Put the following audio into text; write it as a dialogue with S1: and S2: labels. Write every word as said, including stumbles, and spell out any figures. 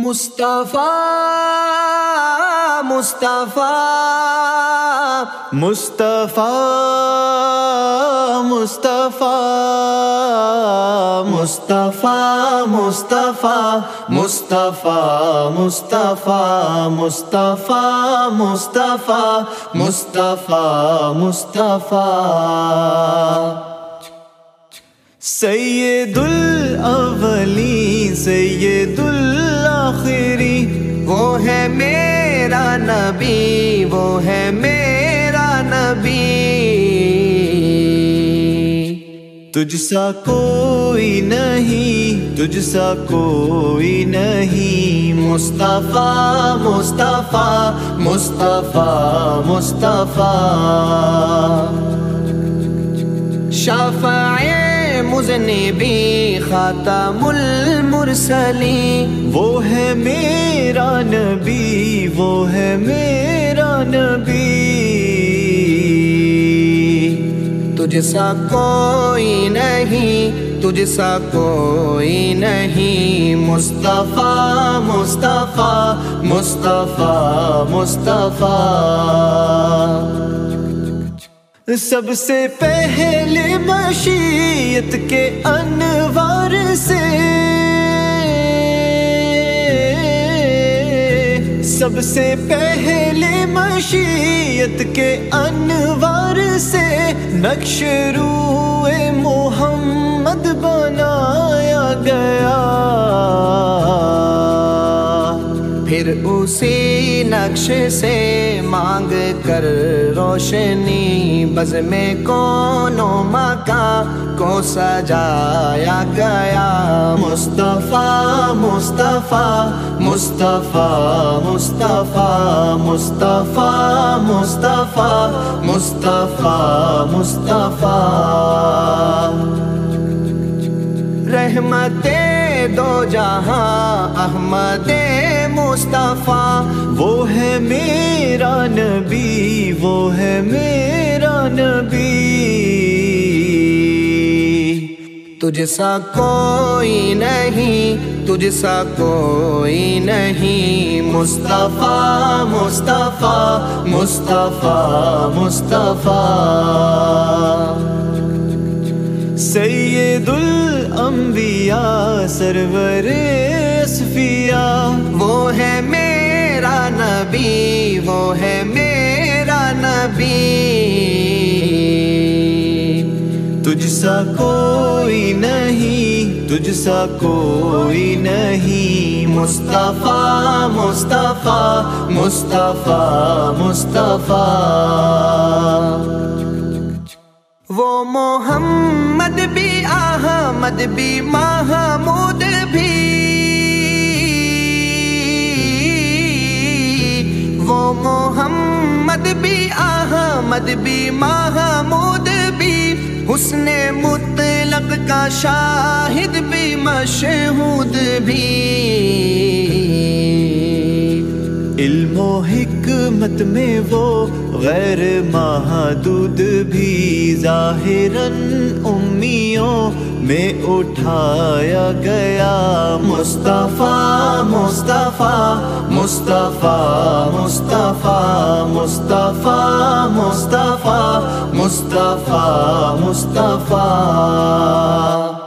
S1: مصطفیٰ مصطفیٰ
S2: مصطفیٰ مصطفیٰ
S1: مصطفیٰ مصطفیٰ مصطفیٰ مصطفیٰ مصطفیٰ مصطفیٰ مصطفیٰ مصطفیٰ
S2: سید الاولین سید الآخرین،
S1: وہ ہے میرا نبی، وہ ہے میرا نبی،
S2: تجھ سا کوئی نہیں، تجھ سا کوئی نہیں،
S1: مصطفیٰ مصطفیٰ مصطفیٰ مصطفیٰ شفیع مذنبی خاتم المرسلین،
S2: وہ ہے میرا نبی، وہ ہے میرا نبی،
S1: تجھ سا کوئی نہیں، تجھ سا کوئی نہیں، مصطفیٰ مصطفیٰ مصطفیٰ مصطفیٰ
S2: سب سے پہلے مشیت کے انوار سے، سب سے پہلے مشیت کے انوار سے نقش روئے محمد بنایا گیا،
S1: پھر اسی نقش سے مانگ کر روشنی بزم کون و مکان کو سجایا گیا، مصطفیٰ مصطفیٰ مصطفیٰ مصطفیٰ مصطفیٰ مصطفیٰ مصطفیٰ مصطفیٰ رحمت دو جہاں احمد مصطفیٰ،
S2: وہ ہے میرا نبی، وہ ہے میرا نبی،
S1: تجھ سا کوئی نہیں، تجھ سا کوئی نہیں، مصطفیٰ مصطفیٰ مصطفیٰ مصطفیٰ
S2: سید الانبیاء سرور اصفیاء،
S1: وہ ہے میرا نبی، وہ ہے میرا نبی،
S2: تجھ سا کوئی نہیں، تجھ سا کوئی نہیں،
S1: مصطفیٰ مصطفیٰ مصطفیٰ مصطفیٰ وہ محمد بھی احمد بھی محمود بھی، وہ محمد بھی احمد بھی محمود بھی، حسن مطلق کا شاہد بھی مشہود بھی،
S2: علم و حکمت میں وہ غیر محدود بھی، ظاہراً امیوں میں اٹھایا گیا،
S1: مصطفیٰ مصطفیٰ مصطفیٰ مصطفیٰ مصطفیٰ مصطفیٰ مصطفیٰ مصطفیٰ